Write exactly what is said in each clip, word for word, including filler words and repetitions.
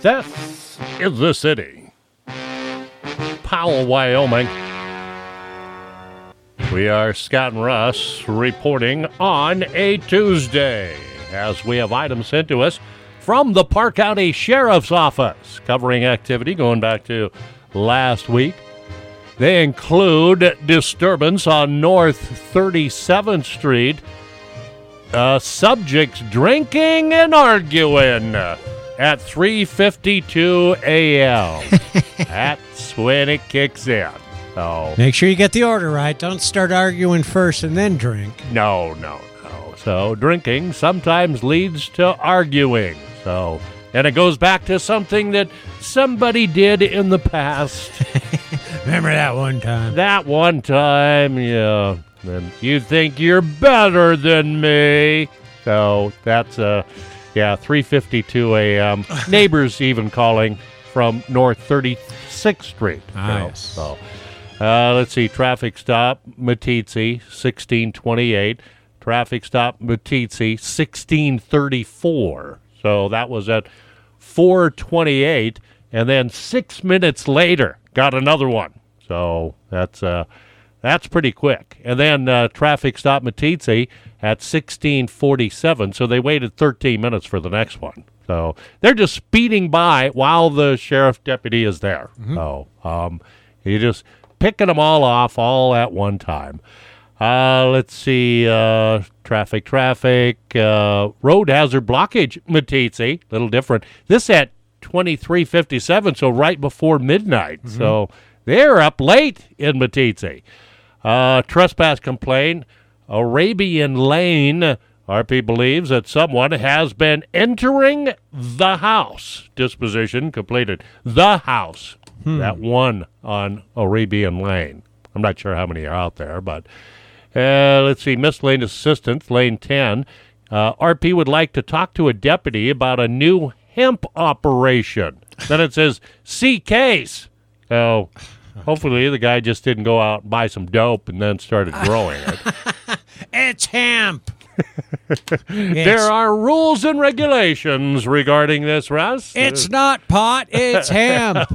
This is the city. Powell, Wyoming. We are Scott and Russ reporting on a Tuesday as we have items sent to us from the Park County Sheriff's Office covering activity going back to last week. They include disturbance on North thirty-seventh Street, uh, subjects drinking and arguing at three fifty-two a.m. That's when it kicks in. So, make sure you get the order right. Don't start arguing first and then drink. No, no, no. So drinking sometimes leads to arguing. So, and it goes back to something that somebody did in the past. Remember that one time? That one time, yeah. And you think you're better than me. So that's, uh, yeah, three fifty-two a.m. Neighbors even calling from North thirty-sixth Street. Nice. So, uh, let's see, traffic stop, Meeteetse, sixteen twenty-eight. Traffic stop, Meeteetse, sixteen thirty-four. So that was at four twenty-eight. And then six minutes later, got another one. So that's uh, that's pretty quick. And then uh, traffic stop Meeteetse at sixteen forty-seven. So they waited thirteen minutes for the next one. So they're just speeding by while the sheriff deputy is there. Mm-hmm. So um, you just picking them all off all at one time. Uh, let's see, uh, traffic, traffic, uh, road hazard blockage, Meeteetse, a little different. This at twenty-three fifty-seven, so right before midnight. Mm-hmm. So they're up late in Meeteetse. Uh, trespass complaint, Arabian Lane. R P believes that someone has been entering the house. Disposition completed. The house. Hmm. That one on Arabian Lane. I'm not sure how many are out there, but uh, let's see. Miscellaneous assistance, lane ten. Uh, R P would like to talk to a deputy about a new hemp operation. Then it says, see case. So hopefully the guy just didn't go out and buy some dope and then started growing it. It's hemp. There are rules and regulations regarding this, Russ. It's not pot, it's hemp.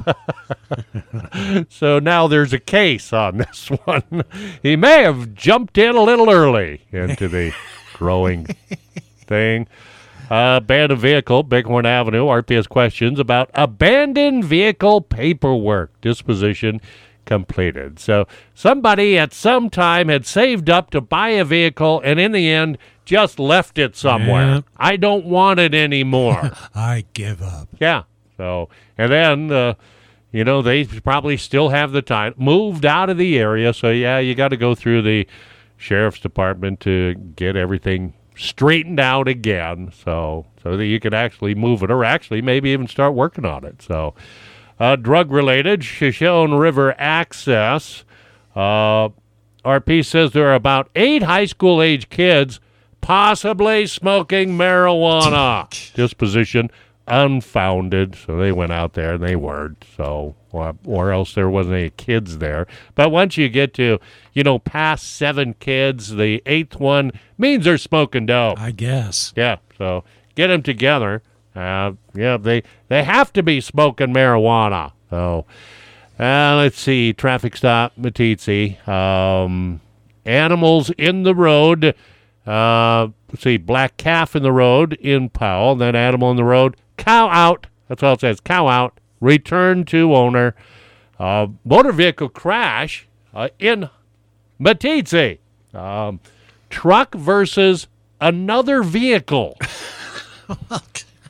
So now there's a case on this one. He may have jumped in a little early into the growing thing. Uh, abandoned vehicle, Bighorn Avenue. R P has questions about abandoned vehicle paperwork. Disposition completed. So somebody at some time had saved up to buy a vehicle and in the end just left it somewhere. Yeah. I don't want it anymore. I give up. Yeah. So, and then, uh, you know, they probably still have the time. Moved out of the area. So, yeah, you got to go through the sheriff's department to get everything straightened out again, so so that you can actually move it or actually maybe even start working on it. So, uh, drug-related, Shoshone River access. Uh, R P says there are about eight high school-age kids possibly smoking marijuana. Disposition unfounded, so they went out there and they weren't, so or, or else there wasn't any kids there. But once you get to, you know, past seven kids, the eighth one means they're smoking dope. I guess. Yeah, so get them together. Uh, yeah, they, they have to be smoking marijuana. So uh, let's see, traffic stop, Meeteetse. Um, animals in the road. Uh, let's see, black calf in the road in Powell, then animal in the road. Cow out. That's all it says. Cow out. Return to owner. Uh, motor vehicle crash uh, in Meeteetse. Um, truck versus another vehicle. Well,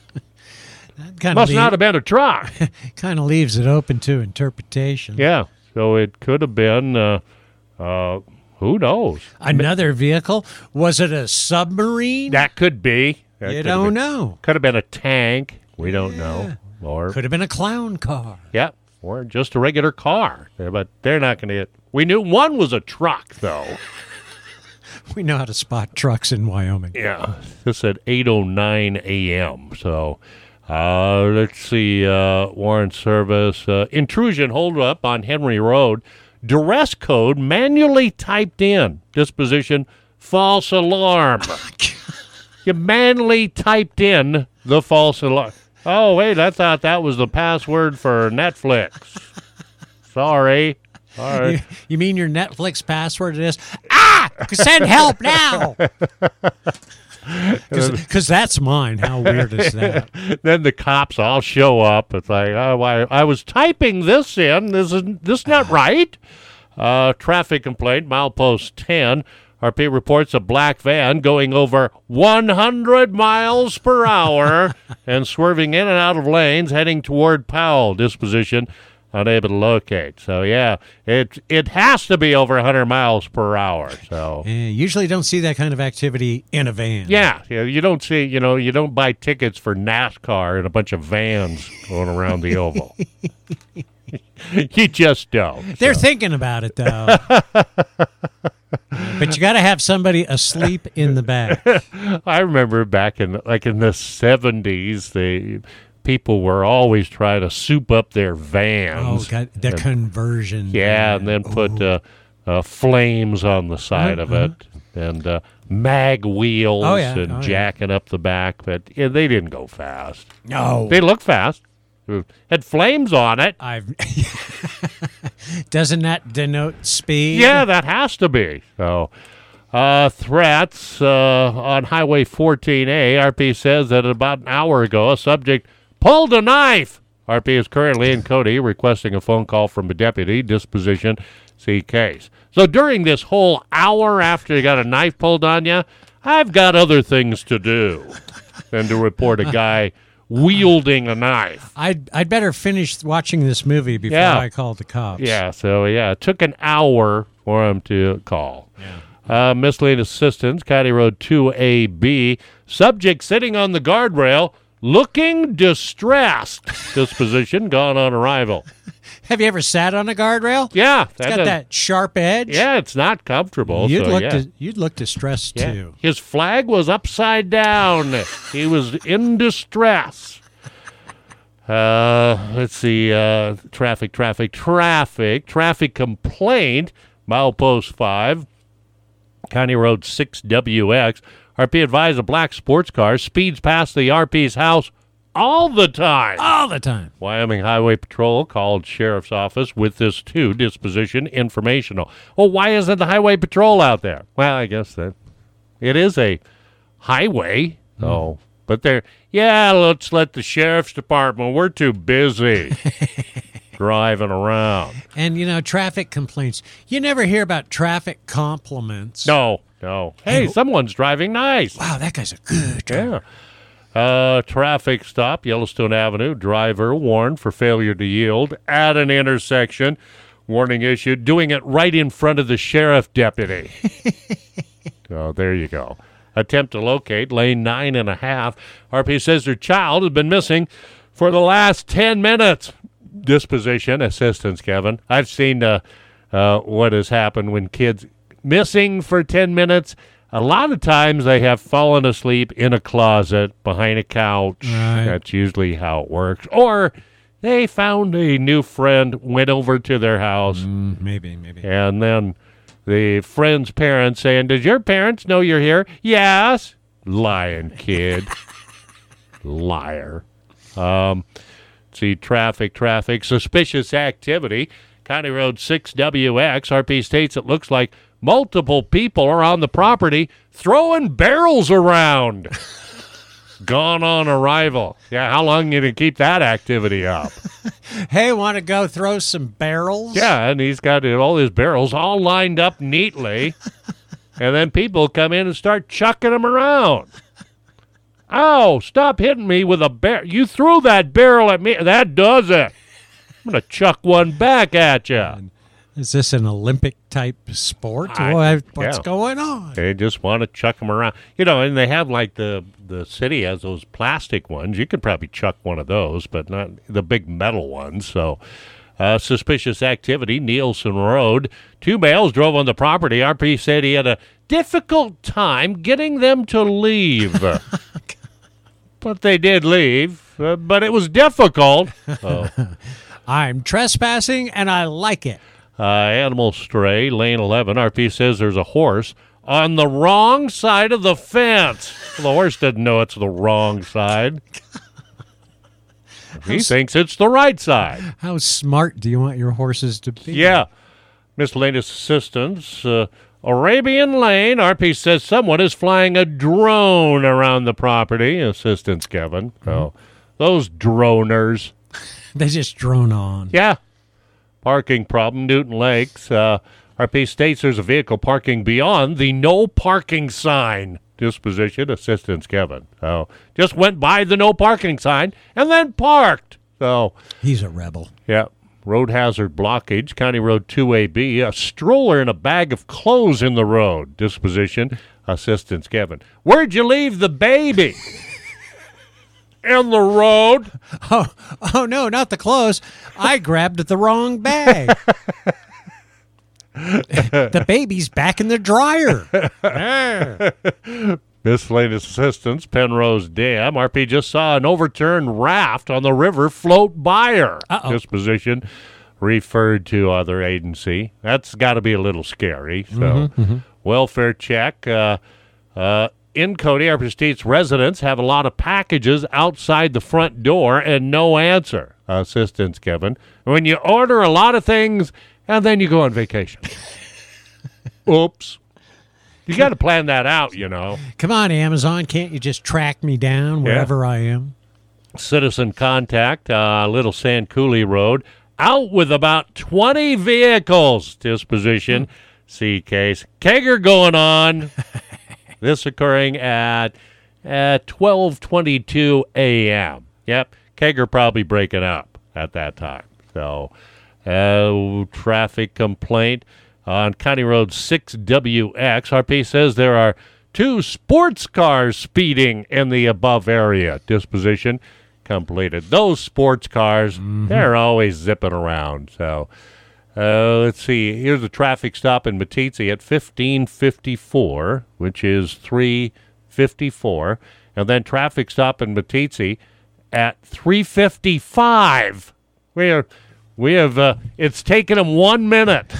that Must leave, not have been a truck. Kind of leaves it open to interpretation. Yeah. So it could have been, uh, uh, who knows? Another vehicle? Was it a submarine? That could be. That you could don't been, know. Could have been a tank. We don't yeah. know. Or could have been a clown car. Yeah, or just a regular car. But they're not going to get... We knew one was a truck, though. We know how to spot trucks in Wyoming. Yeah, this at eight oh nine a.m. So, uh, let's see, uh, Warrant Service. Uh, intrusion holdup on Henry Road. Duress code manually typed in. Disposition, false alarm. You manually typed in the false alarm. Oh, wait, I thought that was the password for Netflix. Sorry. All right. You, you mean your Netflix password is, ah, send help now. Because that's mine. How weird is that? Then the cops all show up. It's like, oh, I, I was typing this in. This is this not right? Uh, traffic complaint, milepost ten. R P reports a black van going over one hundred miles per hour and swerving in and out of lanes heading toward Powell. Disposition unable to locate. So, yeah, it it has to be over one hundred miles per hour. So Eh, usually don't see that kind of activity in a van. yeah, you, know, you don't see, you know, you don't buy tickets for NASCAR in a bunch of vans going around the oval. You just don't. They're so. thinking about it, though. But you got to have somebody asleep in the back. I remember back in like in the seventies, the people were always trying to soup up their Oh, vans. God, the And- conversion. yeah, and then put uh, uh, flames on the side Uh-huh, of it, and uh, mag wheels Oh, yeah. and Oh, yeah. jacking up the back. But yeah, they didn't go fast. No. They look fast. Had flames on it. I've Doesn't that denote speed? Yeah, that has to be. So, uh, threats uh, on Highway fourteen A. R P says that about an hour ago, a subject pulled a knife. R P is currently in Cody requesting a phone call from a deputy. Disposition, see case. So during this whole hour after you got a knife pulled on you, I've got other things to do than to report a guy wielding a knife. I'd, I'd better finish watching this movie before Yeah. I call the cops. Yeah, so yeah, it took an hour for him to call. Uh, miscellaneous assistance, County Road two A B. Subject sitting on the guardrail, looking distressed. Disposition gone on arrival. Have you ever sat on a guardrail? Yeah, It's got that sharp edge. Yeah, it's not comfortable. You'd so look yeah. dis- you'd look distressed Yeah. too. His flag was upside down. He was in distress. Uh, let's see. Uh, traffic, traffic, traffic, traffic complaint. Milepost five, County Road six W X. R P advised a black sports car speeds past the R P's house all the time. All the time. Wyoming Highway Patrol called Sheriff's Office with this too. Disposition informational. Well, why isn't the Highway Patrol out there? Well, I guess that it is a highway. Oh, but they're, yeah, let's let the Sheriff's Department, we're too busy driving around. And you know, traffic complaints. You never hear about traffic compliments. No, no. Hey, someone's driving nice. Wow, that guy's a good driver. Yeah. Uh, traffic stop, Yellowstone Avenue. Driver warned for failure to yield at an intersection. Warning issued. Doing it right in front of the sheriff deputy. Oh, there you go. Attempt to locate lane nine and a half. R P says their child has been missing for the last ten minutes. Disposition assistance, Kevin. I've seen uh, uh, what has happened when kids missing for ten minutes. A lot of times they have fallen asleep in a closet behind a couch. Right. That's usually how it works. Or they found a new friend, went over to their house, Mm, maybe, maybe. and then the friend's parents saying, "Does your parents know you're here?" "Yes." Lying kid. Liar. Um, see, traffic, traffic, suspicious activity. County Road six W X. R P states it looks like multiple people are on the property throwing barrels around. Gone on arrival. Yeah, how long you gonna keep that activity up? Hey, want to go throw some barrels? Yeah, and he's got all his barrels all lined up neatly, and then people come in and start chucking them around. Ow, stop hitting me with a barrel. You threw that barrel at me. That does it. I'm going to chuck one back at you. Is this an Olympic type sport? I- What- what's yeah. going on? They just want to chuck them around. You know, and they have like the, the city has those plastic ones. You could probably chuck one of those, but not the big metal ones. So, uh, suspicious activity, Nielsen Road. Two males drove on the property. R P said he had a difficult time getting them to leave. But they did leave, uh, but it was difficult. Oh. I'm trespassing and I like it. Uh, animal stray, lane eleven. R P says there's a horse on the wrong side of the fence. Well, the horse doesn't know it's the wrong side. He thinks it's the right side. How smart do you want your horses to be? Yeah. Miscellaneous assistance. Uh, Arabian Lane. R P says someone is flying a drone around the property. Assistance Kevin. Mm-hmm. Oh, those droners. They just drone on. Yeah. Parking problem. Newton Lakes. Uh, R P states there's a vehicle parking beyond the no parking sign. Disposition. Assistance Kevin. So just went by the no parking sign and then parked. So he's a rebel. Yeah. Road hazard blockage, County Road two A B, a stroller and a bag of clothes in the road. Disposition, assistance Kevin. Where'd you leave the baby? In the road. Oh, oh no, not the clothes. I grabbed the wrong bag. The baby's back in the dryer. Miscellaneous assistance, Penrose Dam. R P just saw an overturned raft on the river float by her. Uh-oh. Disposition referred to other agency. That's got to be a little scary. So, mm-hmm, mm-hmm. Welfare check. Uh, uh, in Cody, R P State's residents have a lot of packages outside the front door and no answer. Assistance Kevin. When you order a lot of things and then you go on vacation. Oops. You got to plan that out, you know. Come on, Amazon. Can't you just track me down wherever yeah. I am? Citizen contact, uh, Little Sand Coulee Road. Out with about twenty vehicles. Disposition. Hmm. See case. Kegger going on. This occurring at, at twelve twenty-two a.m. Yep. Kegger probably breaking up at that time. So, uh, traffic complaint. On County Road six W X, R P says there are two sports cars speeding in the above area. Disposition completed. Those sports cars, mm-hmm. they're always zipping around. So uh, let's see. Here's a traffic stop in Meeteetse at fifteen fifty-four, which is three fifty-four. And then traffic stop in Meeteetse at three fifty-five. We are, we have, uh, it's taken them one minute.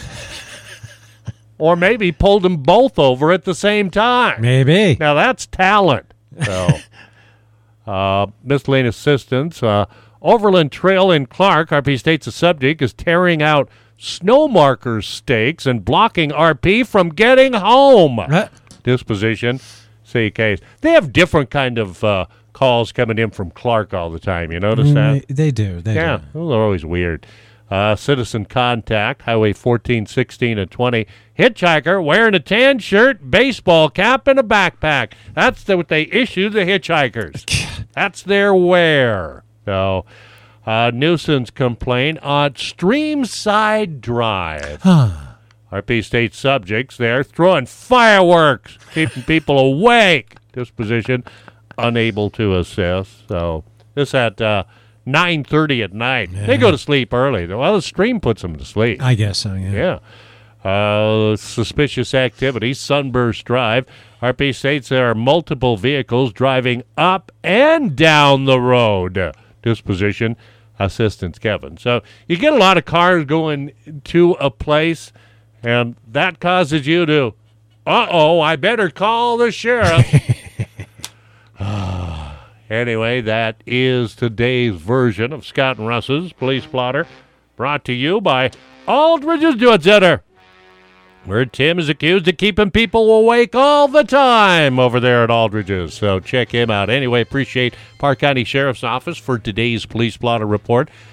Or maybe pulled them both over at the same time. Maybe. Now, that's talent. So, uh, miscellaneous assistance. Uh, Overland Trail in Clark, R P states the subject is tearing out snow marker stakes and blocking R P from getting home. Uh. Disposition, see case. They have different kind of uh, calls coming in from Clark all the time. You notice that? They, they do. They yeah, do. they're always weird. Uh, citizen contact, Highway fourteen, sixteen, and twenty. Hitchhiker wearing a tan shirt, baseball cap, and a backpack. That's the, what they issue the hitchhikers. That's their wear. So, uh, nuisance complaint on Streamside Drive. R P State subjects there throwing fireworks, keeping people awake. Disposition unable to assist. So, this at... Uh, nine thirty at night. Yeah. They go to sleep early. Well, the stream puts them to sleep. I guess so, yeah. Yeah. Uh, suspicious activity, Sunburst Drive. R P states there are multiple vehicles driving up and down the road. Disposition, assistance Kevin. So you get a lot of cars going to a place, and that causes you to, uh-oh, I better call the sheriff. Anyway, that is today's version of Scott and Russ's Police Blotter, brought to you by Aldridge's Jewett Center, where Tim is accused of keeping people awake all the time over there at Aldridge's. So check him out. Anyway, appreciate Park County Sheriff's Office for today's Police Blotter report.